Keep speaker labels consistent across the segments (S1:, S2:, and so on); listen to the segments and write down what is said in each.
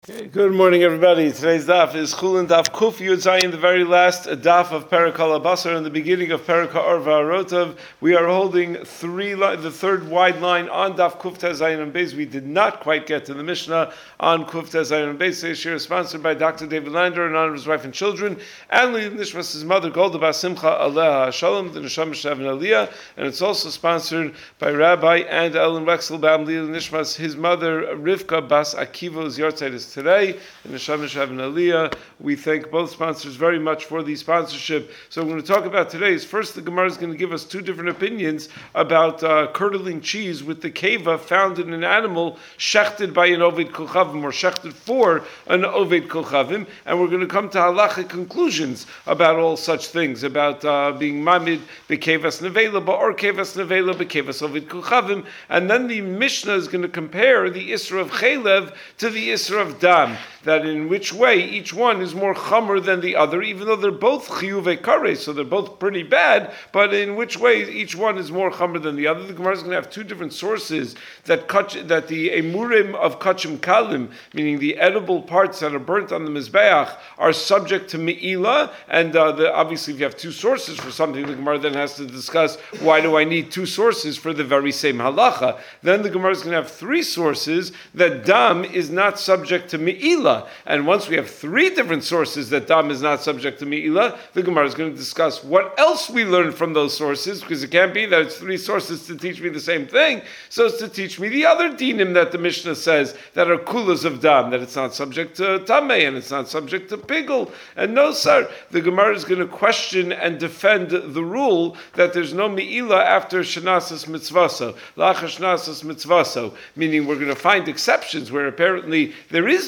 S1: Okay, good morning, everybody. Today's daf is Chulin Daf Kuf Yud Zayin, the very last daf of Perek HaLabasar, and the beginning of Perek HaOrva Arotav. We are holding the third wide line on Daf Kuf Tez Zayin and Beis. We did not quite get to the Mishnah on Kuf Tez Zayin and Beis. Today's shir is sponsored by Dr. David Lander in honor of his wife and children, and Leah Nishmas' mother, Golda Bas Simcha Aleha Shalom, the Neshama Shav and Aliyah, and it's also sponsored by Rabbi and Ellen Wexel Bam Leah Nishmas, his mother, Rivka Bas Akiva's yahrzeit is today, in the Neshama Shav and Aliyah. We thank both sponsors very much for the sponsorship. So I'm going to talk about today is first the Gemara is going to give us two different opinions about curdling cheese with the keva found in an animal shechted by an oved kolchavim or shechted for an oved kolchavim, and we're going to come to halachic conclusions about all such things, about being mamid bekevas nevela or kevas nevela bekevas oved kolchavim, and then the Mishnah is going to compare the isra of chelev to the isra of dam, that in which way each one is more chamer than the other, even though they're both chiyuve kare, so they're both pretty bad, but in which way each one is more chamer than the other. The Gemara is going to have two different sources that the emurim of kachim kalim, meaning the edible parts that are burnt on the mizbeach, are subject to me'ilah, and obviously if you have two sources for something, the Gemara then has to discuss why do I need two sources for the very same halacha. Then the Gemara is going to have three sources that dam is not subject to me'ilah, and once we have three different sources that dam is not subject to me'ilah, the Gemara is going to discuss what else we learn from those sources, because it can't be that it's three sources to teach me the same thing, so it's to teach me the other dinim that the Mishnah says that are kulas of dam, that it's not subject to tameh and it's not subject to pigul. And no, sir, the Gemara is going to question and defend the rule that there's no me'ilah after shenasas mitzvaso, lachar shenasas mitzvaso, meaning we're going to find exceptions where apparently there is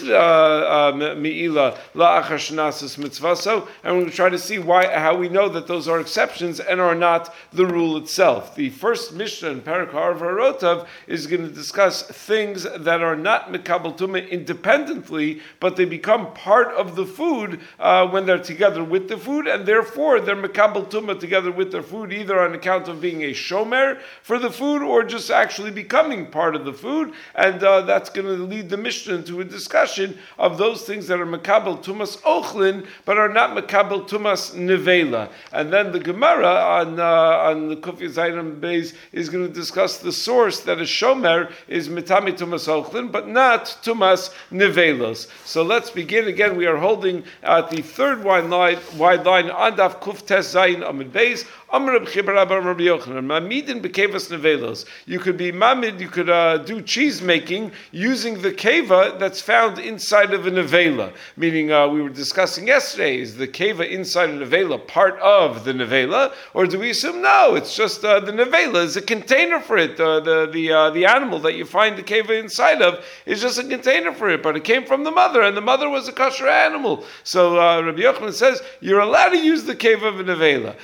S1: me'ilah la'achar shenasas mitzvaso, and we're going to try to see how we know that those are exceptions and are not the rule itself. The first Mishnah in Perek HaOrva Arotav is going to discuss things that are not mekabel tumah independently, but they become part of the food when they're together with the food, and therefore they're mekabel tumah together with their food, either on account of being a shomer for the food or just actually becoming part of the food, and that's going to lead the Mishnah into a discussion of those things that are mekabel tumas ochlin but are not mekabel tumas nevela. And then the Gemara on the Kuf Zayin Beis is going to discuss the source that a shomer is mitami tumas ochlin but not tumas nevelos. So let's begin again. We are holding at the third wide line on Daf Kuf Tes Zayin Amud Beis. You could be mamid, you could do cheese making using the keva that's found inside of a nevela. Meaning, we were discussing yesterday, is the keva inside a nevela part of the nevela, or do we assume no? It's just the nevela is a container for it. The animal that you find the keva inside of is just a container for it, but it came from the mother, and the mother was a kosher animal. So Rabbi Yochanan says you're allowed to use the keva of a nevela.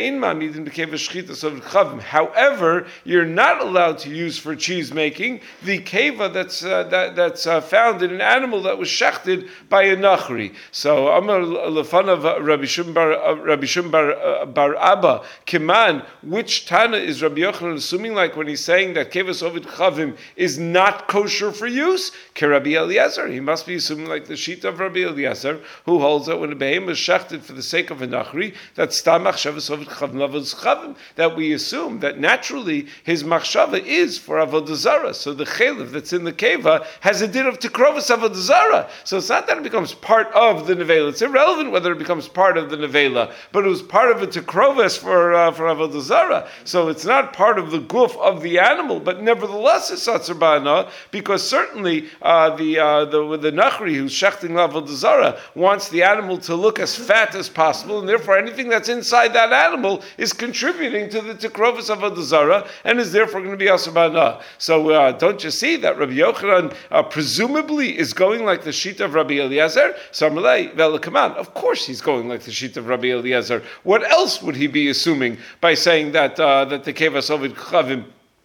S1: However, you're not allowed to use for cheese making the keva that's found in an animal that was shechted by a nachri. So Amar Lefanav Rabbi Shimon bar Abba Kiman, which Tana is Rabbi Yochanan assuming, like when he's saying that kevas ovid chavim is not kosher for use? Rabbi Eliezer, he must be assuming like the sheet of Rabbi Eliezer, who holds that when a behem is shechted for the sake of a nachri, that stamach shavas ovid chavim that we assume that naturally his machshava is for avodah zarah. So the chelev that's in the keva has a din of tekrovas avodah zarah. So it's not that it becomes part of the nevela. It's irrelevant whether it becomes part of the nevela, but it was part of a tekrovas for avodah zarah. So it's not part of the guf of the animal, but nevertheless it's satzer ba'ana, because certainly the nachri who's shechting avodah zarah wants the animal to look as fat as possible, and therefore anything that's inside that animal is contributing to the tekrovas of avodah zarah and is therefore going to be asabana. So don't you see that Rabbi Yochanan presumably is going like the sheet of Rabbi Eliezer? Samalei velakaman. Of course he's going like the sheet of Rabbi Eliezer. What else would he be assuming by saying that the kevas ovid chavim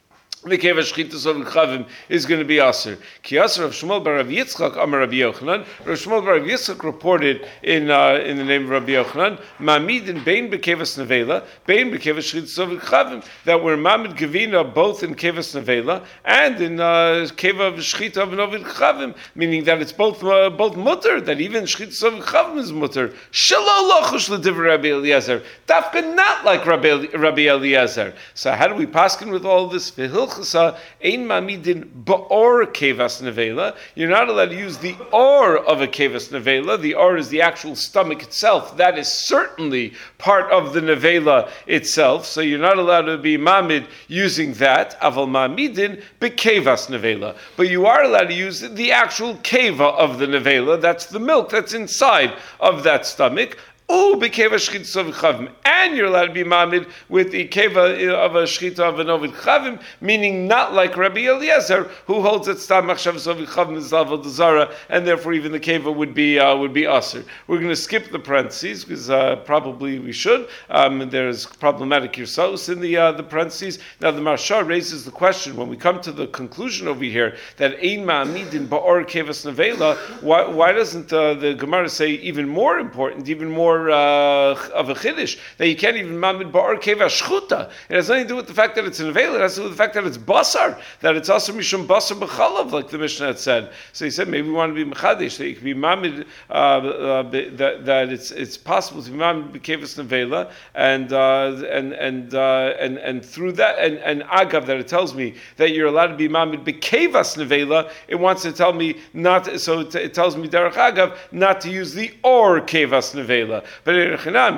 S1: the keva shchitas of chavim is going to be aser. Ki aser of Shmuel bar Rav Yitzchak Amar Rabbi Yochanan. Rav Shmuel bar Rav Yitzchak reported in the name of Rabbi Yochanan, Mamidin bein bekevas nevela, bein bekevas shchitas of chavim, that we're mamid gevina both in kevas nevela and in keva shchita of novid chavim, meaning that it's both mutter, that even shchitas of chavim is mutter. Shelo lochush l'divrei Rabbi Eliezer, dafka not like Rabbi Eliezer. So how do we paskin with all this? Ein mamidin ba'or kevas nevela. You're not allowed to use the or of a kevas nevela. The or is the actual stomach itself. That is certainly part of the nevela itself. So you're not allowed to be mamid using that. Aval mamidin bekevas nevela. But you are allowed to use the actual keva of the nevela. That's the milk that's inside of that stomach. And you're allowed to be mamid with the keva of a shchita of an ovid chavim, meaning not like Rabbi Eliezer, who holds that stam machshavas ovid chavim is avodah zara, and therefore even the keva would be aser. We're going to skip the parentheses because probably we should. There's problematic yirsaos in the parentheses. Now the Maharsha raises the question when we come to the conclusion over here that ein ma'amidin ba'or kevas nevela. Why doesn't the Gemara say even more important, even more of a chiddush, that you can't even mamid ba'or keva shchuta? It has nothing to do with the fact that it's an nevela. It has to do with the fact that it's basar, that it's also mishum basar b'chalav, like the Mishnah had said. So he said maybe we want to be mechadesh, that you can be mamid, that it's possible to be mamid b'kevas nevela, and through that and agav, that it tells me that you're allowed to be mamid b'kevas nevela. It wants to tell me not, so it tells me derech agav not to use the or kevas nevela. But an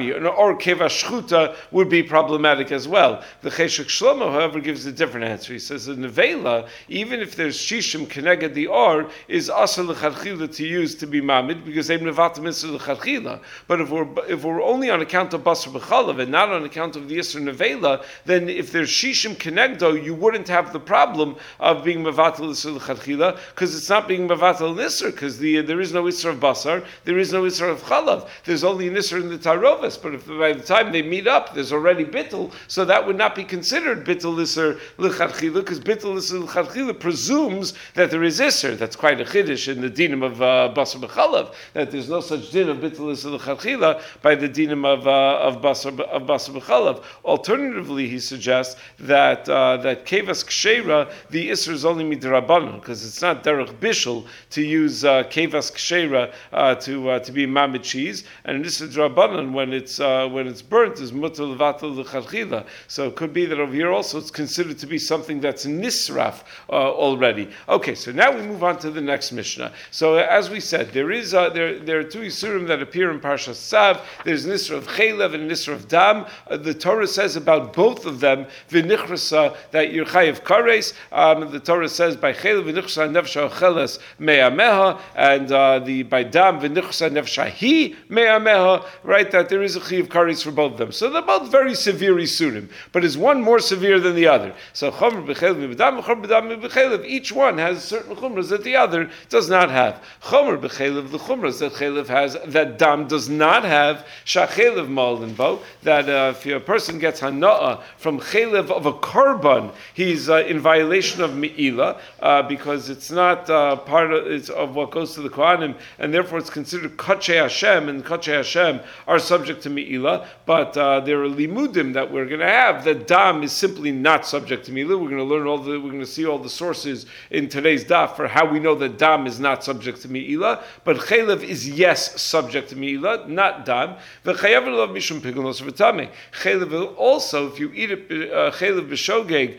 S1: or keva shchuta would be problematic as well. The Cheshek Shlomo, however, gives a different answer. He says the nevela, even if there's shishim keneged the or, is asher l'chadchila to use to be mamid because they've nevatim isser l'chadchila. But if we're only on account of basar b'chalav and not on account of the isser nevela, then if there's shishim kenegdo, you wouldn't have the problem of being mevatel isser l'chadchila because it's not being mevatel isser because there is no isser of basar, there is no isser of chalav. There's only an isser in the tarovis, but if by the time they meet up, there's already bittul, so that would not be considered bittul isser l'chadchila, because bittul isser l'chadchila presumes that there is isser. That's quite a chiddush in the dinim of basar b'chalav, that there's no such din of bittul isser l'chadchila by the dinim of basar b'chalav. Alternatively, he suggests that kevas kshera, the isser is only midrabanan, because it's not derech bishul to use kevas kshera to be mamid cheese, and this is drabanan when it's burnt is mutar levatel l'chadchila. So it could be that over here also it's considered to be something that's nisraf already. Okay, so now we move on to the next Mishnah. So as we said, there are two isurim that appear in Parshas Tzav. There's an isur of chaylev and an isur of dam. The Torah says about both of them v'nichrasa that you're chayiv kares. The Torah says by chaylev v'nichrasa nefsha ocheles me'ameha, and by dam v'nichrasa nefsha hi me'ameha. Right, that there is a chiv kares for both of them. So they're both very severe isurim, but is one more severe than the other? So chomer b'chelev b'dam, chomer b'dam b'chelev. Each one has certain chumras that the other does not have. Chomer b'chelev, the chumras that chelev has that dam does not have. Shachelev malin bo, that if a person gets hana'ah from chelev of a korban, he's in violation of me'ilah because it's not part of what goes to the kohanim, and therefore it's considered kachei Hashem, and kachei Hashem are subject to me'ilah, but there are limudim that we're going to have that dam is simply not subject to me'ilah. We're going to learn we're going to see all the sources in today's daf for how we know that dam is not subject to me'ilah, but chelev is yes subject to me'ilah, not dam. V'chayav l'ov mishum piglos v'tamei. Chelev also, if you eat it chelev b'shogeg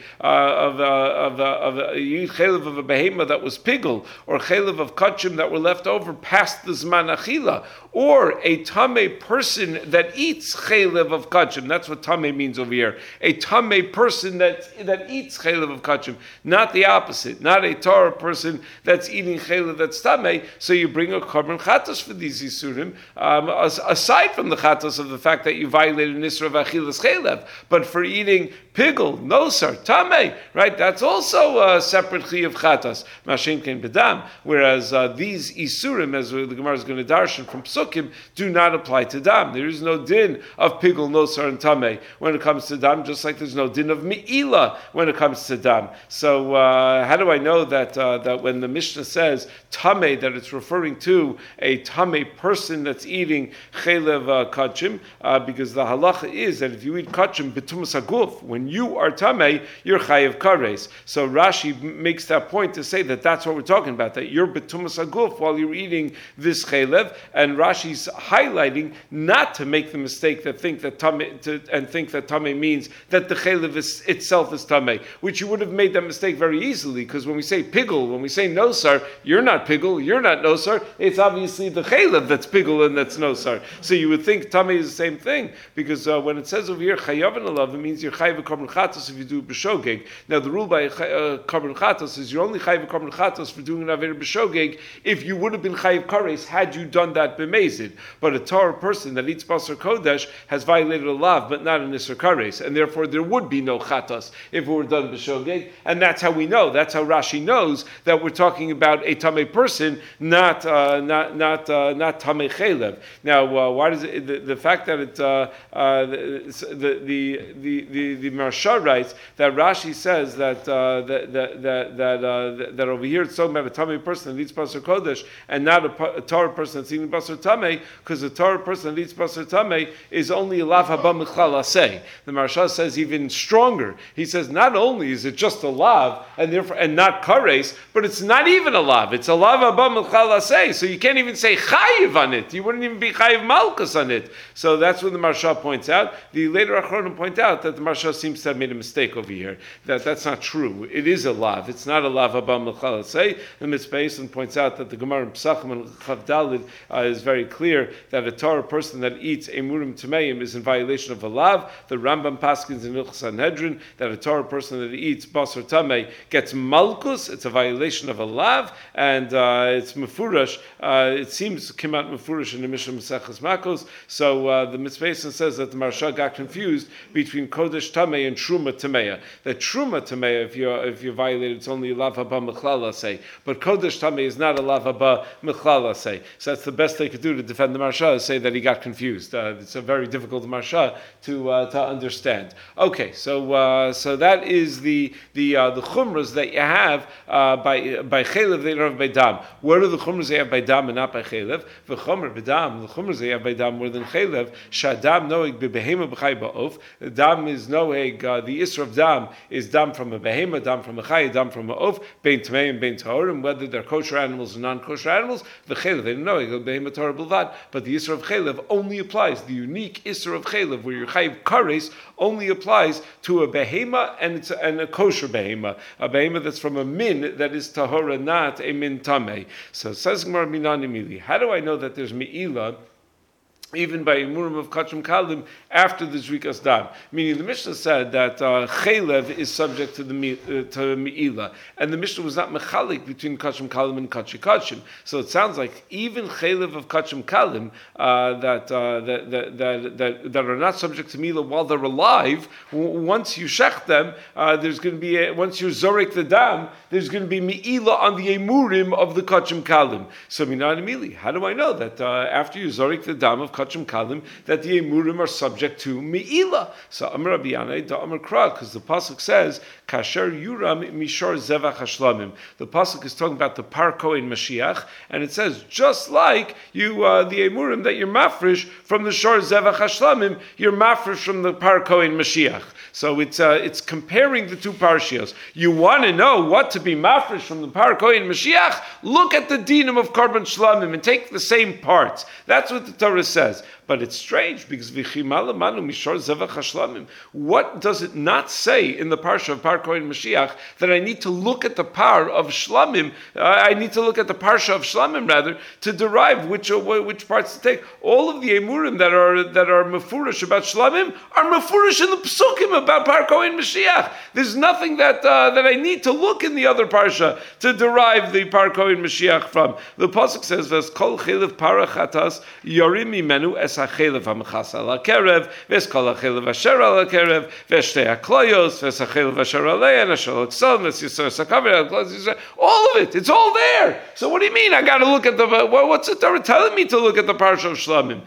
S1: you eat chelev of a behema that was pigel, or chelev of kachim that were left over past the zman achila, or a tamei person that eats chelev of kachim. That's what tamei means over here. A tamei person that eats chelev of kachim, not the opposite. Not a Torah person that's eating chelev that's tamei. So you bring a korban chatos for these isurim, aside from the chatos of the fact that you violated nisra of achilas chelev, but for eating Pigel, Nosar, Tameh, right? That's also a separate chi of chatas. Mashen ken bedam. Whereas these isurim, as the Gemara is going to darshan from Psukim, do not apply to dam. There is no din of Pigel, Nosar, and Tameh when it comes to dam, just like there's no din of Me'ila when it comes to dam. So how do I know that that when the Mishnah says Tameh, that it's referring to a Tameh person that's eating chelev kachim? Because the halacha is that if you eat kachim betumas haguf, when you are Tameh, you're chayev kares. So Rashi makes that point to say that that's what we're talking about, that you're betumas haguf while you're eating this chelev, and Rashi's highlighting not to make the mistake that think that Tameh means that the chelev itself is Tameh, which you would have made that mistake very easily, because when we say pigel, when we say nosar, you're not pigel, you're not nosar, it's obviously the chelev that's pigel and that's nosar. So you would think Tameh is the same thing, because when it says over here chayav and alav, it means you're chayav korban chatos if you do b'shogeg. Now the rule by korban chatos is you're only chayav korban chatos for doing an aver b'shogeg if you would have been chayav kares had you done that b'mezid. But a Torah person that eats basar kodesh has violated a lav, but not an isser kares, and therefore there would be no chatos if it were done b'shogeg. And that's how we know. That's how Rashi knows that we're talking about a tamei person, not tamei chelev. Now, why does it, the fact that it the Marsha writes that Rashi says that over here it's talking about a tamei person that eats basar kodesh and not a Torah person that's eating basar tamei, because the Torah person that eats basar tamei is only a lav haba michlal aseh. The Marsha says even stronger. He says not only is it just a lav and therefore and not kares, but it's not even a lav. It's a lav haba michlal aseh. So you can't even say chayiv on it. You wouldn't even be chayiv malchus on it. So that's what the Marsha points out. The later Achronim point out that the Marsha seems to have made a mistake over here. That's not true. It is a lav. It's not a lav haba michlal aseh. The Mitzvah Yisrael points out that the Gemara in Pesachim and Chav Dalid is very clear that a Torah person that eats emurim tameim is in violation of a lav. The Rambam paskins in Hilchos Sanhedrin that a Torah person that eats basar tamei gets malchus. It's a violation of a lav, and it's mefurash. It seems to come out mefurash in the Mishnah Maseches Makos. So the Mitzvah Yisrael says that the Marsha got confused between kodesh tamei and truma tameya. That truma tameya, if you violate it, it's only a lav haba mechlal aseh, but kodesh tamei is not a lav haba mechlal aseh. So that's the best they could do to defend the Marsha, is say that he got confused. It's a very difficult Marsha to understand. Okay, so that is the chumras that you have by chelev they don't have by dam. What are the chumras they have by dam and not by chelev? The chumer b'dam, the chumras they have by dam more than chelev. Shadam noeg b'behema b'chay ba'of. Dam is noeg. The isra of dam is dam from a behema, dam from a chay, dam from a of. Bein tmei and bein tahorim, whether they're kosher animals or non-kosher animals. The chelev they don't noeg behema torah b'lvad. But the isra of chelev only applies. The unique isra of chelev, where you're chayiv kares, only applies to a behema and a kosher behema, a behema that's from a min that is tahora, not a min tamei. So says Gemara Minani Mili. How do I know that there's me'ila even by Murim of Kachim Kalim after the Zrikas Dam? Meaning the Mishnah said that Chelev is subject to the Me'ila, and the Mishnah was not mechalik between Kachim Kalim and Kachi Kachim. So it sounds like even Chelev of Kachim Kalim that are not subject to Me'ila while they're alive, once you shech them, there's going to be once you zorek the Dam, there's going to be Me'ila on the Emurim of the Kachim Kalim. So Minan Mili, how do I know that after you zorek the Dam of Kachim Kalim that the Emurim are subject to Me'ila? So Amar Rabbi Yanai da Amar Kra, because the pasuk says Kasher Yuram Mishor Zevach Hashlamim. The pasuk is talking about the Par Kohen Mashiach, and it says just like you the Emurim that you're mafresh from the Shor Zevach Hashlamim, you're mafresh from the Par Kohen Mashiach. So it's comparing the two parshios. You want to know what to be mafresh from the Par Kohen Mashiach? Look at the dinim of Karban Shlamim and take the same parts. That's what the Torah says. But it's strange because what does it not say in the parsha of Par Kohen Mashiach that I need to look at the par of Shlamim? I need to look at the parsha of Shlamim rather to derive which parts to take. All of the emurim that are mefurish about Shlamim are mefurish in the psukim about Par Kohen Mashiach. There's nothing that I need to look in the other parsha to derive the Par Kohen Mashiach from. The pasuk says, "V'as kol chelev parachatas yorim imenu es hachelev hamechas al hakerev, v'eskol hachelev asher al hakerev, v'shtei hakloyos, v'eshachelev asher alei, and asher l'ksal, v'syisor sakaver, all of it. It's all there. So what do you mean? I got to look at the. What's the Torah telling me to look at the parsha of Shlamim?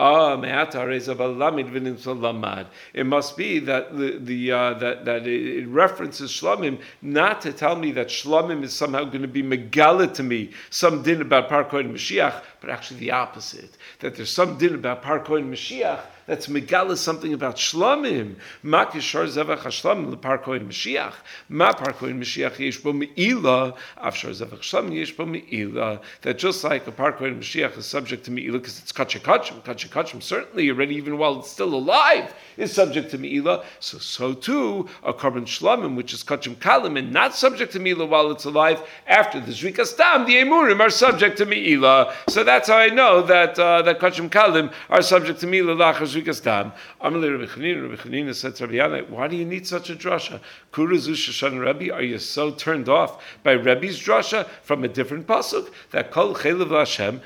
S1: It must be that that it references Shlamim not to tell me that Shlamim is somehow going to be megala to me some din about Parkoy and Mashiach, but actually the opposite. That there's some din about Parkoy and Mashiach that's megala something about Shlamim. Ma kishar zevach hashlamim leparkoy and Mashiach. Ma parkoy and Mashiach yesh bo meila. Afshar zevach shlamim yesh bo meila. That just like a parkoy and Mashiach is subject to meila because it's kachim kachim certainly already even while it's still alive is subject to meila. So too a korban shlamim which is kachim kalim and not subject to meila while it's alive after the zrikas dam the emurim are subject to meila. So that's how I know that that kachim kalim are subject to meila lachar. Rabbi Chanina said to Rabbi Yana, why do you need such a drasha? Are you so turned off by Rebbe's drasha from a different pasuk that kol chelev Hashem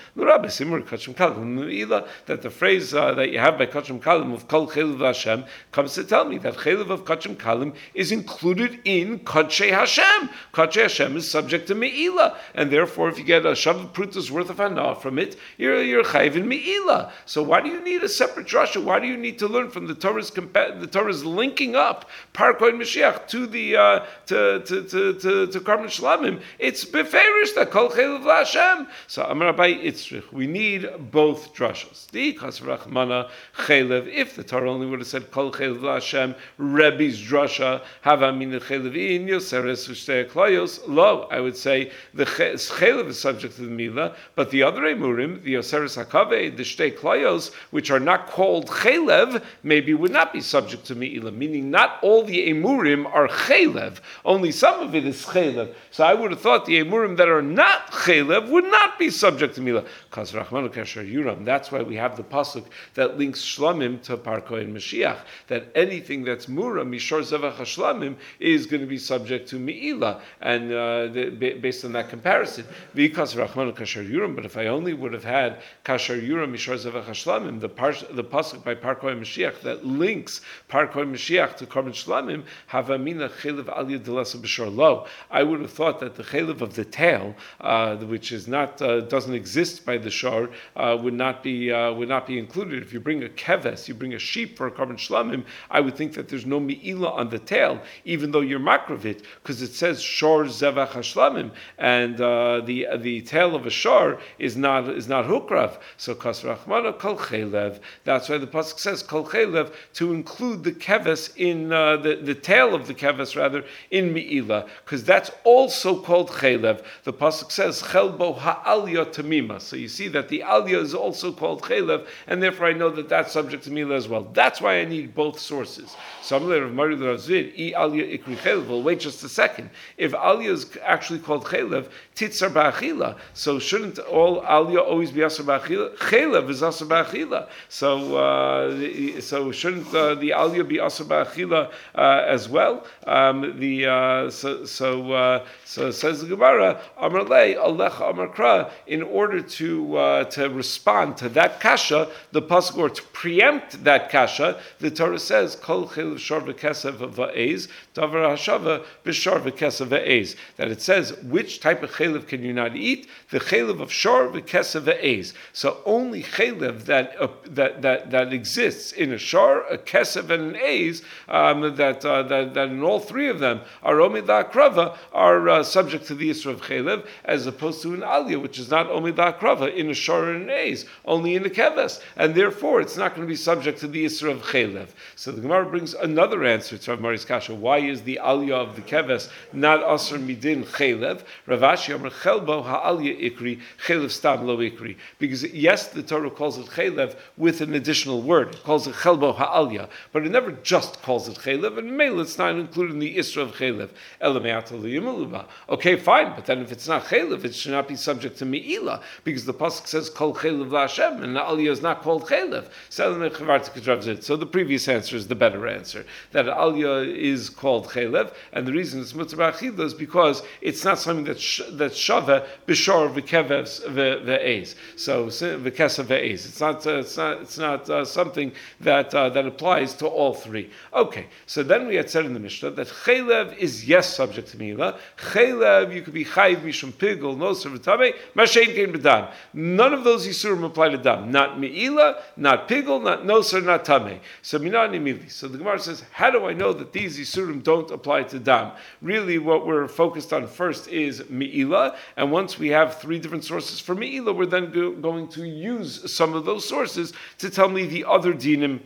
S1: that the phrase that you have by kachim kalim of kol chelev Hashem comes to tell me that chelev of kachim kalim is included in kodshei Hashem. Kodshei Hashem is subject to meila, and therefore, if you get a shav prutas worth of hana from it, you're chayiv in meila. So why do you need a separate drasha? Why do you need to learn from the Torah's linking up Parkoy Mashiach to the to Karban Shlamim? It's beferish that Kol Chelev Hashem. So Amar Abai Itzrich, we need both drashas. The Kasvrachmana Chelev. If the Torah only would have said Kol Chelev Hashem, Rebbe's drasha Havamin Chelevin Yoseres Ushtei Klayos. Lo, I would say the Chelev is subject to the Milah, but the other emurim, the Yoseres Hakave, the Shtei Klayos, which are not called Chelev, maybe would not be subject to Me'ilah, meaning not all the Emurim are Chelev, only some of it is Chelev. So I would have thought the Emurim that are not Chelev would not be subject to Me'ilah. Because Rachmanu Kasher Yuram, that's why we have the pasuk that links Shlamim to Parkoy and Mashiach, that anything that's Mura, Mishor Zevach HaShlamim, is going to be subject to Me'ilah, and based on that comparison. Because Rachmanu Kasher Yuram, but if I only would have had Kasher Yuram, Mishor Zevach HaShlamim, the pasuk by Parkoy Mashiach that links Parkoy Mashiach to Karban Shlamim, Havamina Chelev Aliyah Delasa B'Shor Lo. I would have thought that the Chelev of the tail, which is not doesn't exist by the Shor, would not be included. If you bring a keves, you bring a sheep for a Karban Shlamim, I would think that there's no Me'ilah on the tail, even though you're makravit, because it says Shor Zevach HaShlamim, and the tail of a Shor is not hukrav. So Kas Rachmana Kol Chelev. That's why the pasuk says Kol Chelev to include the keves in the tail of the keves rather in Me'ilah, because that's also called Chelev. The pasuk says Chelbo Ha'alya Tamima. So you see that the Alya is also called Chelev, and therefore I know that that's subject to Me'ilah as well. That's why I need both sources. So I'm of Mari Ravzid, I Alya Ikri Chelev. Well, wait just a second. If Alya is actually called Chelev, Titzar Ba'achila. So shouldn't all Alya always be Asar Ba'achila? Chelev is Asar Ba'achila. So shouldn't the Aliyah be Asar Ba'achila as well? So says the Gemara, Amar Lei, Alecha Amar Kra, in order to respond to that kasha, the pasuk, or to preempt that kasha, the Torah says, Kol Chelev Shor V'Kesev V'Eiz, Davar Hashava B'Shor V'Kesev V'Eiz. That it says, which type of chelev can you not eat? The chelev of Shor V'Kesev V'Eiz. So only chelev that exists in a Shor, a Kesev, and an Eiz, that in all three of them are Omid La'akrava, are subject to the Yisra of Chelev, as opposed to an Aliyah, which is not Omid La'akrava, in a Shor and an Eiz, only in a Keves, and therefore it's not going to be subject to the Yisra of Chelev. So the Gemara brings another answer to Rav Mari's Kasha. Why is the Aliyah of the Keves not Asr Midin Chelev? Rav Ashi Amar Chelbo Ha'aliyah Ikri, Chelev Stam Lo Ikri. Because yes, the Torah calls it Chelev with an additional word. It calls it Chelbo Ha'aliyah, but it never just calls it Chelev, and maybe it's not included in the Isra of Chelev. Okay, fine, but then if it's not Chelev, it should not be subject to Me'ilah, because the pasuk says Kol Chelev LaHashem, and the Aliyah is not called Chelev. So the previous answer is the better answer, that Aliyah is called Chelev, and the reason it's Mutzah Ba'achila is because it's not something that's Shava B'Shor V'Keves ve'ez. So v'kesa ve'ez. It's not something that applies to all three. Okay. So then we had said in the Mishnah that chaylev is yes subject to mi'ila. Chaylev you could be chayiv mishum pigul noser v'tamei mashein kein b'dam. None of those yisurim apply to dam. Not mi'ila, not pigul, not noser, not tamei. So minani mili. So the Gemara says, how do I know that these yisurim don't apply to dam? Really, what we're focused on first is mi'ila, and once we have three different sources for mi'ila, we're then going to use some of those sources to tell me the other dinim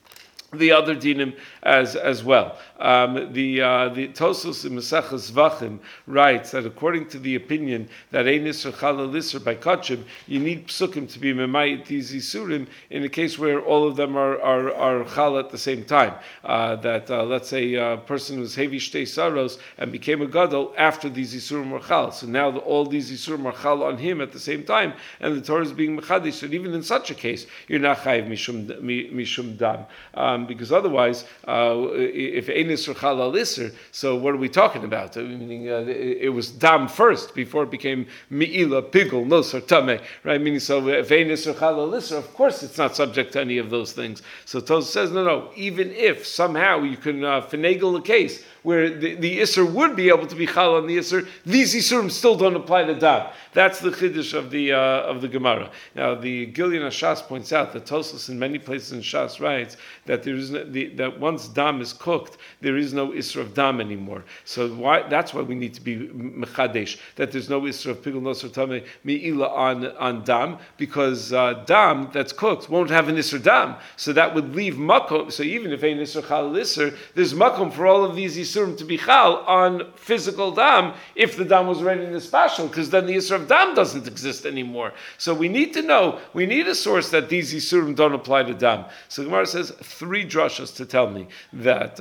S1: as well. The Tosfos in Maseches Zvachim writes that according to the opinion that ein isur chala lisser by kachim, you need psukim to be memayit these isurim in a case where all of them are chala at the same time. Let's say a person was heavy shtei saros and became a gadol after these isurim were chal. So now all these isurim are chal on him at the same time, and the Torah is being mechadish. So even in such a case, you're not chayiv mishum dam. Because otherwise, if ein isur chala lisser, so what are we talking about? Meaning it was dam first before it became mi'ila, pigul, nosar, tameh, right? Meaning, so if ein isur chala lisser, of course it's not subject to any of those things. So Tosfos says, no, even if somehow you can finagle a case where the Isser would be able to be chal on the Isser, these Isurim still don't apply to dam. That's the chiddush of the Gemara. Now the Gilyon HaShas points out that Tosfos in many places in Shas writes that there is that once dam is cooked, there is no Isser of dam anymore. So that's why we need to be mechadesh, that there's no Isser of pigul nosar tameh mi'ila on dam, because dam that's cooked won't have an Isser dam. So that would leave makom. So even if ein Isser chal Isser, there's makom for all of these Isser to be chal on physical dam if the dam was already in the spatial, because then the Yisur of dam doesn't exist anymore. So we need to know, we need a source that these Yisurim don't apply to dam. So the Gemara says three drashas to tell me that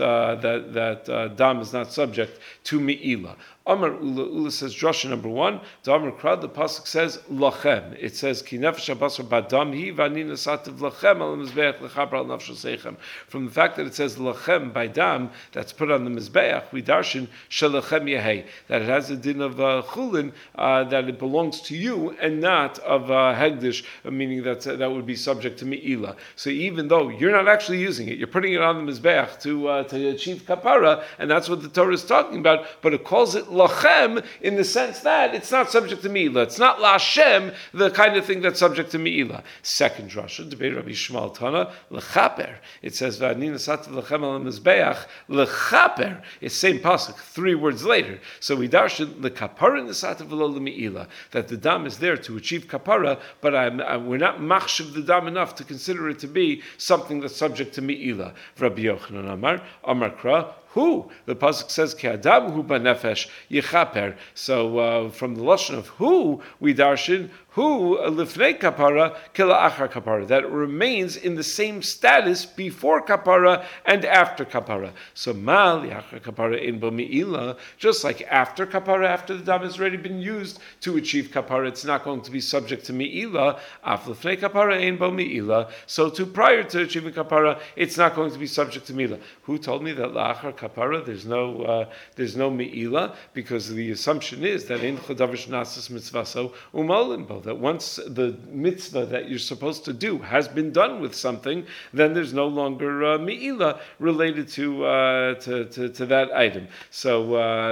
S1: dam is not subject to mi'ila. Amar Ula says drasha number one. The Amar Krad, the pasuk says lachem. It says ki nefesh habasar badam hi v'ani nasativ lachem al mizbeach lechaper al nafsho seichem. From the fact that it says lachem by dam that's put on the mizbeach, we darshan shalachem yehei, that it has a din of chulin, that it belongs to you and not of hegdish, meaning that would be subject to mi'ila. So even though you're not actually using it, you're putting it on the mizbeach to achieve kapara, and that's what the Torah is talking about. But it calls it lachem in the sense that it's not subject to mi'ila. It's not la'ashem, the kind of thing that's subject to mi'ila. Second drasha, debate Rabbi Shmuel Tana, lechaper. It says v'ani nasativ lachem al mizbeach lechaper. It's same pasuk, 3 words later. So we darshan lekapara nasativ v'lo lemi'ila, that the dam is there to achieve kapara, but we're not machshav the dam enough to consider it to be something that's subject to mi'ila. Rabbi Yochanan Amar Kra. Who? The pasuk says ki adam hu banefesh yichaper. So from the lashon of who we darshan who lifnei kapara kila achar kapara, that it remains in the same status before kapara and after kapara. So mal yachar kapara in bo mi'ila, just like after kapara, after the dam has already been used to achieve kapara, it's not going to be subject to mi'ila. Af lifnei kapara in bo mi'ila. So to prior to achieving kapara, it's not going to be subject to mi'ila. Who told me that la'achar kapara there's no mi'ila? Because the assumption is that in chodavish nasas mitzvaso umolimbo, that once the mitzvah that you're supposed to do has been done with something, then there's no longer mi'ila related to that item. So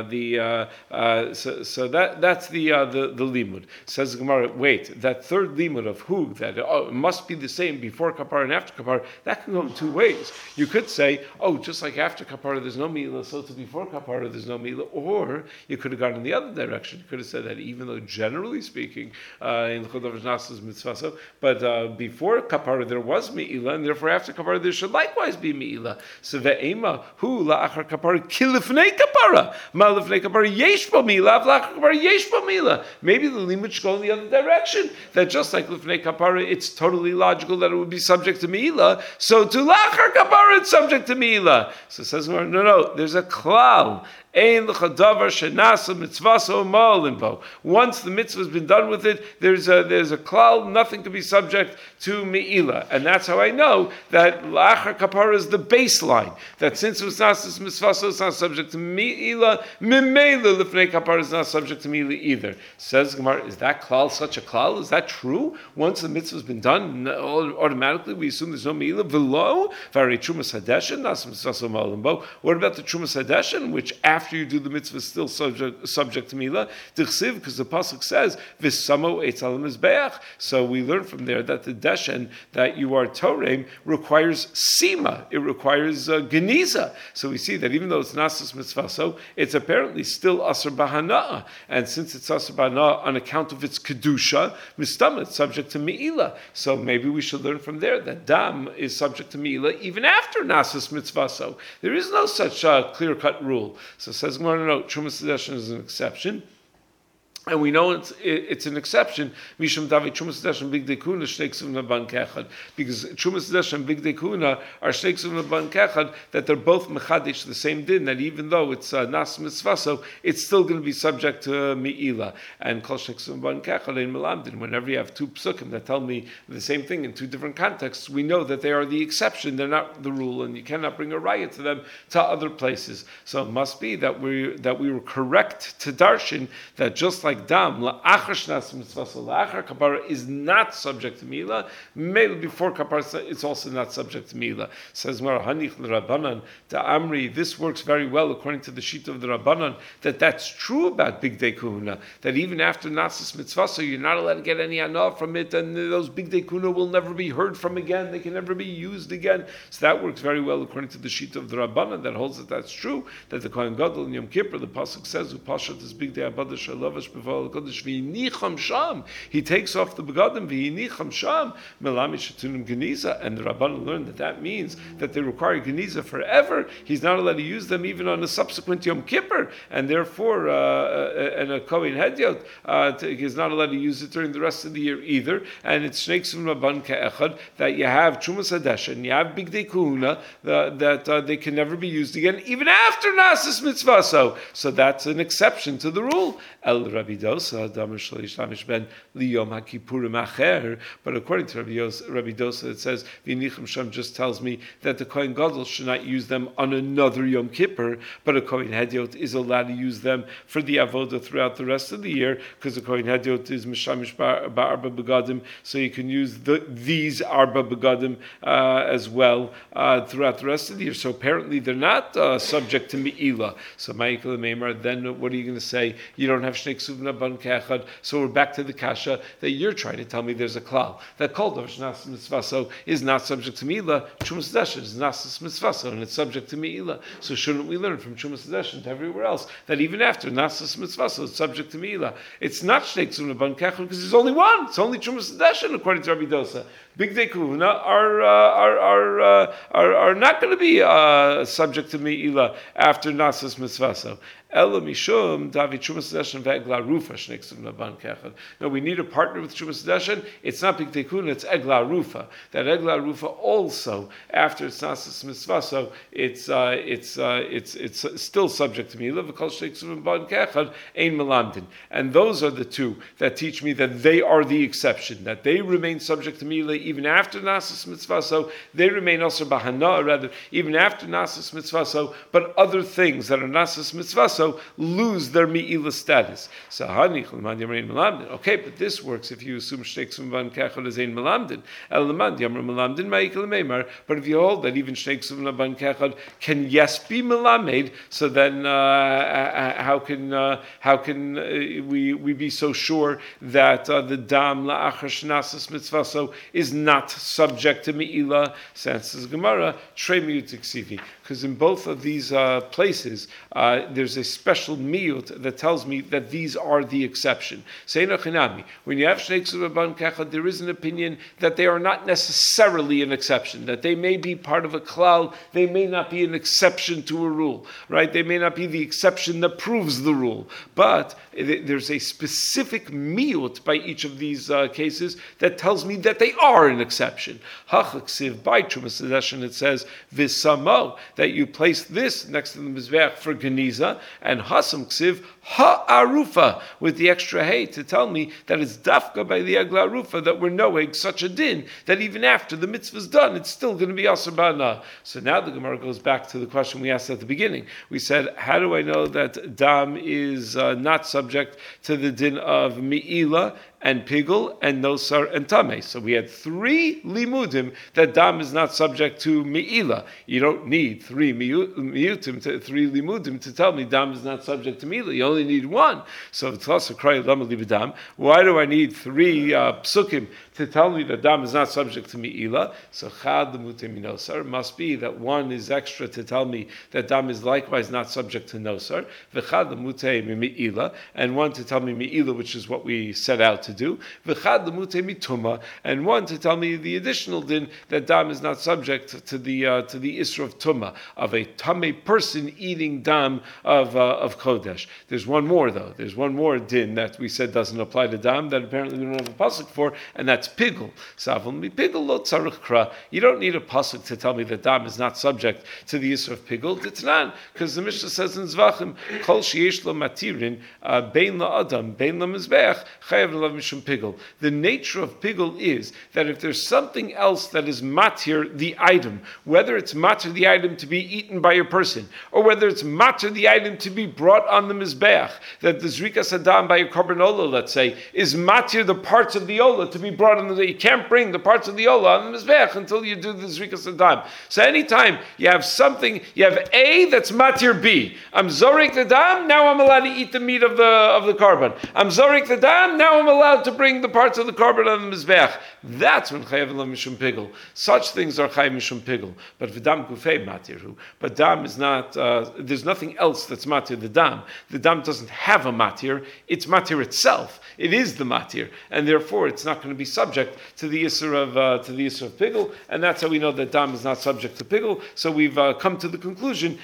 S1: that's the limud. Says the Gemara, wait, that third limud of who, that it must be the same before kapara and after kapara, that can go in 2 ways. You could say, just like after kapara there's no mi'ila, so to before kapara there's no mi'ila, or you could have gone in the other direction. You could have said that even though generally speaking in chodav nasas mitzvah, but before kapara there was mi'ila, and therefore after kapara there should likewise be mi'ila. So ve'ema hu la'achar kapara kilifnei kapara ma lifnei kapara yesh bo mi'ila v'la'achar kapara yesh bo mi'ila. Maybe the limit should go in the other direction, that just like lifnei kapara it's totally logical that it would be subject to mi'ila, so to la'achar kapara it's subject to mi'ila. So it says no, there's a klal. Ein l'chadavar shenasa mitzvaso ma'alin bo. Once the mitzvah has been done with it, there's a klal, nothing can be subject to me'ilah. And that's how I know that la'achar kapara is the baseline. That since it was nasas mitzvaso, it's not subject to me'ilah. Mimela lifnei kapara is not subject to me'ilah either. Says Gemara, is that klal such a klal? Is that true? Once the mitzvah has been done, automatically we assume there's no me'ilah. V'lo vari trumas hadeshin nasas mitzvaso ma'alin bo. What about the trumas hadeshin, which after you do the mitzvah is still subject to me'ilah? Dichsiv, because the pasuk says v'samo eitz al mizbeach. So we learn from there that the deshen that you are torem requires sima. It requires geniza. So we see that even though it's nasas mitzvaso, it's apparently still asr bahana. And since it's asr bahana on account of its kedusha, mistama, it's subject to me'ilah. So maybe we should learn from there that dam is subject to me'ilah even after nasas mitzvaso. There is no such clear-cut rule. So it says, no, Trumas Hadeshin is an exception. And we know it's an exception, Mishum Davi Trumas Hadeshin Big Dekuna Shneiksum Naban Kechad, because Trumas Hadeshin and Big Dekuna are Shneiksum Naban Kechad, that they're both Mechadish, the same din, that even though it's Nas Mitzvaso, it's still going to be subject to Me'ilah. And Kol Shneiksum Naban Kechad in Melamdin, whenever you have two psukim that tell me the same thing in two different contexts, we know that they are the exception, they're not the rule, and you cannot bring a riot to them to other places. So it must be that we were correct to darshan that just like dam la'achar shnas mitzvaso la'achar kapara is not subject to milah. Maybe before kapara it's also not subject to milah. Says Mar Hanich l'Rabbanan to Amri. This works very well according to the sheet of the Rabbanan that's true about Big Day Kahuna. That even after nasas mitzvaso you're not allowed to get any anah from it, and those Big Day Kahuna will never be heard from again. They can never be used again. So that works very well according to the sheet of the Rabbanan that holds that that's true. That the Kohen Gadol in Yom Kippur, the pasuk says, "Upashat is Big Day Abada Shalovash B'Val Kodesh V'Yinicham Sham." He takes off the begadim V'Yinicham Sham Melami Shatunim Geniza, and the Rabbanan learned that means that they require Geniza forever. He's not allowed to use them even on a subsequent Yom Kippur, and therefore, and a Kohen Hedyot is not allowed to use it during the rest of the year either. And it's Shneiksum Rabban Ke'echad that you have Trumas Hadeshin, you have Big Day Kahuna that they can never be used again, even after Nasas Mitzvaso. So that's an exception to the rule. El Rabbi Dosa, Damar Shalish Lamish Ben Liyom HaKippurim Acher. But according to Rabbi Dosa, it says V'Yinicham Sham just tells me that the Kohen Gadol should not use them on another Yom Kippur, but a Kohen Hedyot is allowed to use them for the avoda throughout the rest of the year, because the Kohen Hedyot is Mishamish Ba'arba Begadim, so you can use these Arba Begadim as well throughout the rest of the year. So apparently they're not subject to Me'ilah. So Ma'ikal Meimar, then what are you going to say? You don't have Shnei Ksuvna Ban Kechad. So we're back to the kasha that you're trying to tell me there's a klal that Kol Davar Shnas Mitzvaso is not subject to Me'ilah. Trumas Hadeshin is Nasas Mitzvaso and it's subject to Me'ilah. So shouldn't we learn from Trumas Hadeshin to everywhere else that even after Nasas Mitzvaso it's subject to Me'ilah? It's not Shnei Ksuvna Ban Kechad because there's only one. It's only Trumas Hadeshin according to Rabbi Dosa. Big Day Kahuna are not going to be subject to Me'ilah after Nasas Mitzvaso. Ela mishum David Trumas Hadeshin ve'egla rufa shneiksim laban kechad. No, we need a partner with Trumas Hadeshin. It's not Big Tekuna, it's egla rufa. That egla rufa also after it's nasas mitzvaso, it's still subject to Me'ilah. V'kol shneiksim laban kechad ein melamdin. And those are the two that teach me that they are the exception. That they remain subject to Me'ilah even after nasas mitzvaso. They remain also bahana, rather even after nasas mitzvaso. But other things that are nasas mitzvaso lose their Me'ilah status. So okay, but this works if you assume Shneiksum Ban Kechad is ein Melamdin. But if you hold that even Shneiksum Ban Kechad can yes be Melamed, so then how can we be so sure that the Dam La'achar Shnasas Mitzvaso is not subject to Me'ilah? Says Gemara, Trei Miyut Ksivi. Because in both of these places, there's a special miyut that tells me that these are the exception. When you have Shnei Ksuvah Ban Kechad, there is an opinion that they are not necessarily an exception, that they may be part of a klal, they may not be an exception to a rule, right? They may not be the exception that proves the rule, but there's a specific miyut by each of these cases that tells me that they are an exception. Hachaksiv by Trumas Hadeshin, it says, Visamo, that you place this next to the Mizbeach for Geniza, and hasam ksiv ha'arufa, with the extra hay to tell me that it's dafka by the agla arufa that we're knowing such a din that even after the mitzvah is done, it's still going to be asur ba'ana. So now the Gemara goes back to the question we asked at the beginning. We said, how do I know that dam is not subject to the din of mi'ila and pigul and nosar and tameh? So we had 3 limudim that dam is not subject to mi'ila. You don't need 3 limudim to tell me dam is not subject to mi'ila. You only need 1. So why do I need 3 psukim to tell me that dam is not subject to mi'ila? So chad lemute minosar must be that 1 is extra to tell me that dam is likewise not subject to nosar. V'chad lemute mi'ila, and 1 to tell me mi'ila, which is what we set out to do. V'chad lemute mituma, and 1 to tell me the additional din that dam is not subject to the isra of tuma, of a tameh person eating dam of kodesh. There's one more though. There's one more din that we said doesn't apply to dam that apparently we don't have a pasuk for, and that's pigul. Savon mi pigul lo tzarich kra. You don't need a pasuk to tell me that dam is not subject to the isra of pigul. It's not, because the Mishnah says in Zvachim, kol sheyesh lo matirin bein la adam bein la mizbeach chayav lav mishum pigul. The nature of pigul is that if there's something else that is matir the item, whether it's matir the item to be eaten by a person, or whether it's matir the item to be brought on the mizbeach, that the zrikas adam by a korban olah, let's say, is matir the parts of the olah to be brought on the. You can't bring the parts of the olah on the mizbeach until you do the zrikas adam. So anytime you have something, you have A that's matir B. I'm zorik the dam, now I'm allowed to eat the meat of the korban. I'm zorik the dam, now I'm allowed to bring the parts of the korban on the mizbeach. That's when chayav lo mishum pigul. Such things are chayav mishum pigul. But v'dam gufei matirhu. But dam is not. There's nothing else that's matir the dam. The dam doesn't have a matir. It's matir itself. It is the matir, and therefore it's not going to be subject to the isser of pigul. And that's how we know that dam is not subject to pigul. So we've come to the conclusion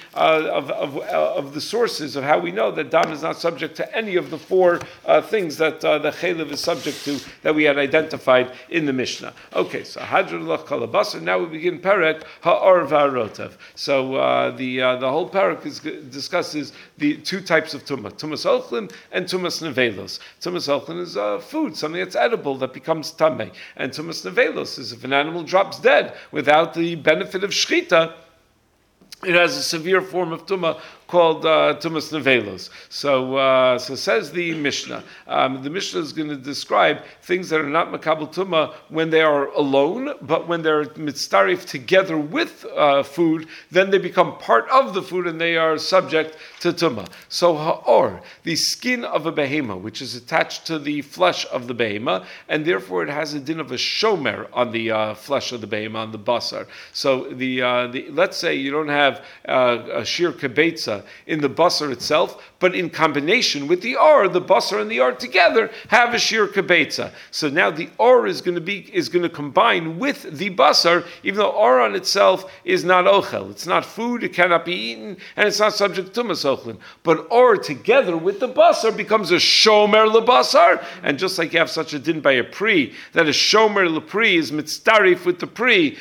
S1: of the sources of how we know that dam is not subject to any of the 4 things that the chaylev is subject to that we had identified in the Mishnah. Okay, so hadrul lach kalabasar. Now we begin perek ha'or v'arotav. So the whole perek discusses the 2 types of tumah: tumas ochlim and tumas nevelos. Tumas ochlim is food, something that's edible that becomes tameh, and tumas nevelos is if an animal drops dead without the benefit of shchita, it has a severe form of tumah called tumas nevelos. So says the Mishnah. The Mishnah is going to describe things that are not makabel tumah when they are alone, but when they're mitztarif together with food, then they become part of the food and they are subject to tumah. So ha'or, the skin of a behema, which is attached to the flesh of the behema, and therefore it has a din of a shomer on the flesh of the behema, on the basar. So the let's say you don't have a shir kebetza in the basar itself, but in combination with the or, the basar and the or together have a shir kebetza. So now the or is going to combine with the basar, even though or on itself is not ochel. It's not food, it cannot be eaten, and it's not subject to tumas ochlin. But or together with the basar becomes a shomer lebasar, and just like you have such a din by a pri, that a shomer lepri is mitztarif with the pri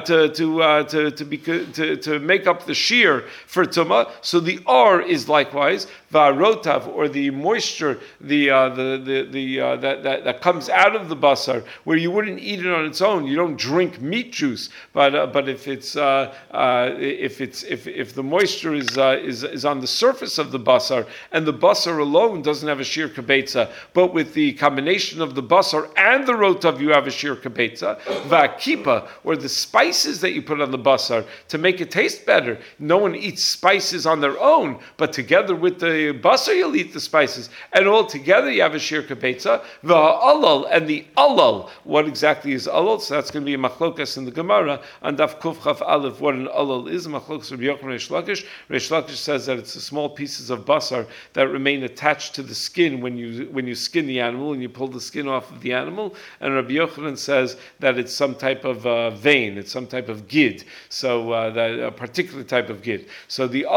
S1: to make up the shear for tumah. So the or is likewise va'arotav, or the moisture, that comes out of the basar, where you wouldn't eat it on its own. You don't drink meat juice, but if the moisture is on the surface of the basar, and the basar alone doesn't have a shir kabetza, but with the combination of the basar and the rotav, you have a shir kabetza. Va'kipa, or the spices that you put on the basar to make it taste better. No one eats spices on their own, but together with the basar you'll eat the spices, and all together you have a shir kabetza. Va'alal, and the alal. What exactly is alal? So that's going to be a machlokas in the Gemara on Daf Kuf Chaf Aleph. What an alal is? Machlokas Rabbi Yochanan Reish Lakish. Reish Lakish says that it's the small pieces of basar that remain attached to the skin when you skin the animal and you pull the skin off of the animal. And Rabbi Yochanan says that it's some type of vein, it's some type of gid. So that a particular type of gid. So the alal, which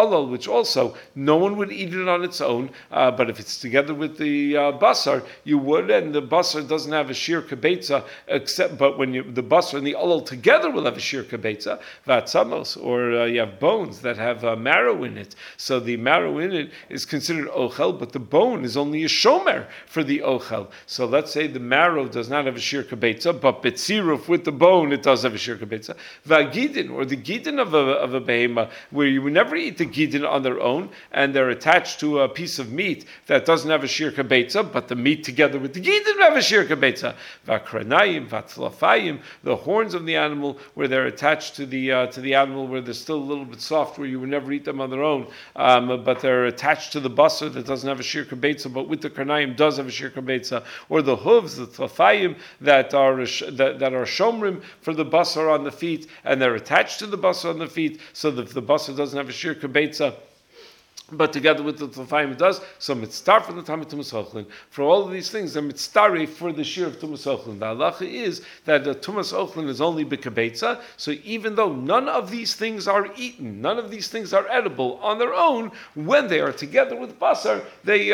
S1: also no one would eat it on its own, but if it's together with the basar, you would, and the basar doesn't have a shir kabetza, but when the basar and the olol together will have a shir kabetza, vatzamos, or you have bones that have marrow in it. So the marrow in it is considered ochel, but the bone is only a shomer for the ochel. So let's say the marrow does not have a shir kabetza, but betziruf with the bone it does have a shir kabetza. Vagidin, or the gidin of a behema, where you would never eat the gidin on their own, and they're attached to a piece of meat that doesn't have a shir kabetza, but the meat together with the gidin have a shir kabetza. Vakranayim, vatzlafayim, the horns of the animal where they're attached to the animal, where they're still a little bit soft, where you would never eat them on their own, but they're attached to the basar that doesn't have a shir kabetza, but with the karnayim does have a shir kabetza, or the hooves, the tlafayim that are shomrim for the basar on the feet, and they're attached to the basar on the feet, so that the basar doesn't have a shir kabetza, but together with the tlafayim it does. So mitzvah from the time of Tumas Ochlin. For all of these things, they're mitzvah for the shir of Tumas Ochlin. The halacha is that the Tumas Ochlin is only b'kabetza. So even though none of these things are eaten, none of these things are edible on their own, when they are together with basar, they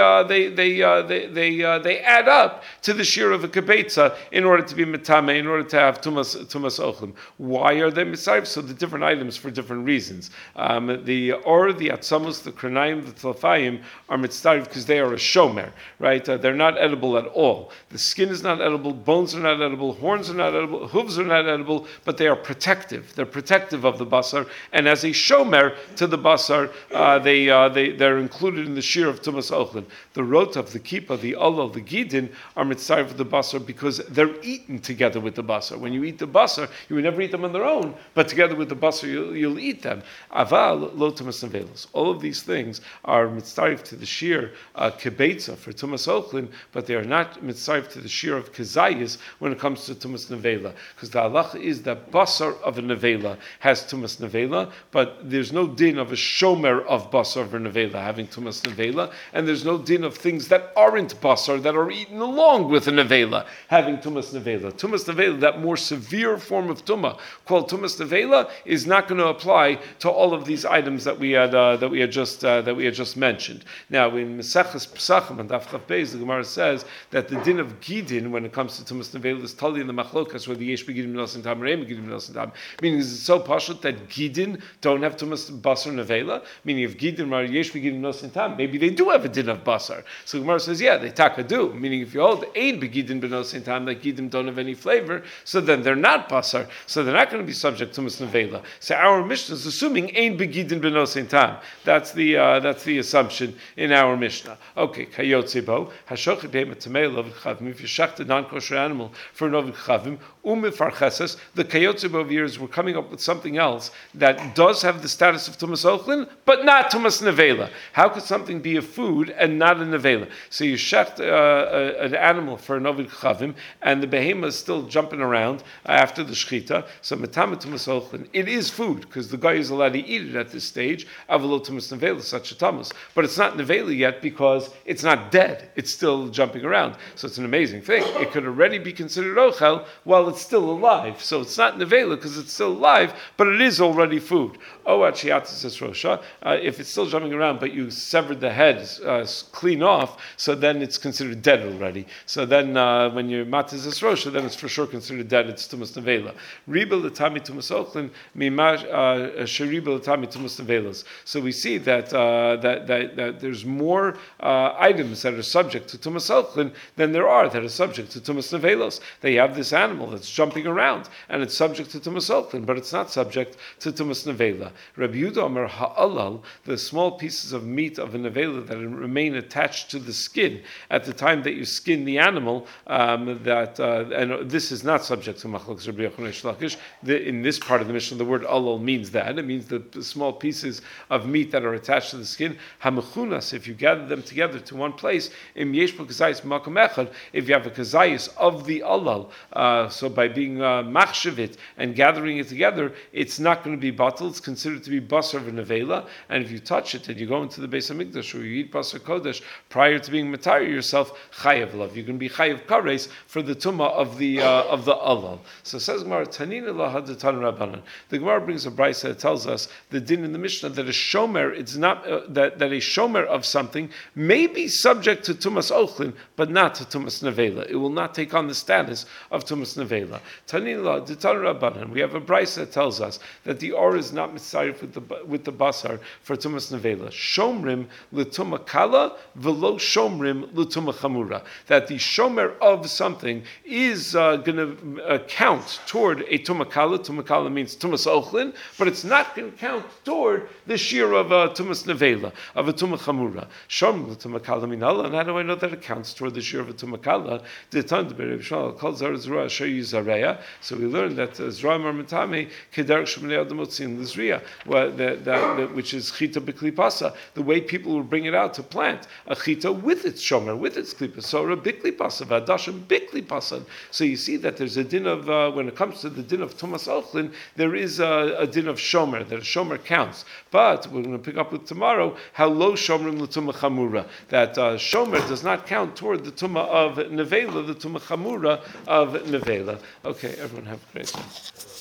S1: add up to the shir of a kabetza in order to be mitame, in order to have Tumas Ochlin. Why are they mitzvah? So the different items for different reasons. The atzamus, the kranai, the tlafayim are mitzvah because they are a shomer, right? They're not edible at all. The skin is not edible, bones are not edible, horns are not edible, hooves are not edible, but they are protective. They're protective of the basar, and as a shomer to the basar, they're included in the shir of Tumas Ochlin. The rotav, the kippah, the olol, the gidin are mitzvah for the basar because they're eaten together with the basar. When you eat the basar, you would never eat them on their own, but together with the basar, you'll eat them. Aval lo Tumas nevelos. All of these things are mitzvah to the shir kibetza for Tumas Ochlin, but they are not mitzvah to the shir of kazayis when it comes to Tumas nevela, because the halacha is that basar of a nevela has Tumas nevela, but there's no din of a shomer of basar of a nevela having Tumas nevela, and there's no din of things that aren't basar that are eaten along with a nevela having Tumas nevela. Tumas nevela, that more severe form of tumah called Tumas nevela, is not going to apply to all of these items that we had just mentioned. Now, in Maseches Pesachim and Daf Chav Beis, the Gemara says that the din of gidin when it comes to Tumas nevela is totally in the machlokas where the yesh begidim b'nosin tam, reim begidim b'nosin tam. Meaning, is it so pashut that gidin don't have Tumas basar nevela? Meaning, if gidin are yesh begidim b'nosin tam, maybe they do have a din of basar. So the Gemara says, yeah, they taka do. Meaning, if you hold ein begidin b'nosin tam, that gidim don't have any flavor, so then they're not basar. So they're not going to be subject to Tumas nevela. So our Mishnah is assuming ein begidin b'nosin tam. That's the assumption in our Mishnah. Okay, kayotzebo hashochet behemoth tamei lo v'chavim. If you shacht a non-kosher animal for no v'chavim umefarcheses, the kayotzebo of years we're coming up with something else that does have the status of Tumas Ochlin, but not Tumas nevela. How could something be a food and not a nevela? So you shacht an animal for no v'chavim, and the behemoth is still jumping around after the shchita. So metame Tumas Ochlin, it is food because the guy is allowed to eat it at this stage. Avalo Tumas nevela, such a tamus, but it's not nevela yet because it's not dead. It's still jumping around. So it's an amazing thing. It could already be considered ochel while it's still alive. So it's not nevela because it's still alive, but it is already food. Oh, achiatis rosha. If it's still jumping around, but you severed the head clean off, so then it's considered dead already. So then when you're matis rosha, then it's for sure considered dead. It's tumas nevela. Riba l'tami tumas ochlin mimash sheriba l'tami tumas nevelas. So we see that there's more items that are subject to Tumas Ochlin than there are that are subject to Tumas Nevelos. They have this animal that's jumping around, and it's subject to Tumas Ochlin, but it's not subject to Tumas Nevela. Rabbi Yehuda Omer ha'alal, the small pieces of meat of a Nevela that remain attached to the skin at the time that you skin the animal, and this is not subject to Machlokes Rabbi Yochanan Reish Lakish. In this part of the Mishnah, the word alal means that. It means the small pieces of meat that are attached to the skin. Hamechunas, if you gather them together to one place, im yesh kazayis makom echad, if you have a kazayis of the alal, so by being machshavit and gathering it together, it's not going to be bottled. It's considered to be basar v'nevela, and if you touch it and you go into the Beis Hamikdash or you eat basar kodesh prior to being matayir yourself, chayav love. You're going to be chayav kares for the tumah of the alal. So says Gemara, Tanina lahad Tan Rabbanan. The Gemara brings a brayso that tells us the din in the Mishnah that a shomer, it's not that a shomer of something may be subject to tumas ochlin, but not to tumas nevela. It will not take on the status of tumas nevela. Tanila, Ditan Rabbanan. We have a brayso that tells us that the or is not misayif with the basar for tumas nevela. Shomrim l'tuma kala v'lo shomrim l'tuma chamura. That the shomer of something is going to count toward a tuma kala. Tuma kala means tumas ochlin, but it's not going to count toward the shear of a tumas nevela, of a tuma chamura. Shomrim l'tuma kala minala. And how do I know that it counts toward the shear of a tuma kala? So we learned that Zra Marmatame Kedark Shemnei Adamotzin Lizriya, which is chita b'klipasa, the way people will bring it out to plant a chita with its shomer, with its klipa. So a b'klipasa, v'adashim b'klipasa. So you see that there's a din of when it comes to the din of Tumas Ochlin, there is a din of shomer, that a shomer counts. But we're going to pick up with tomorrow how low shomrim l'tuma chamura, that shomer does not count toward the tuma of nevela, the tuma chamura of nevela. Okay, everyone have a great day.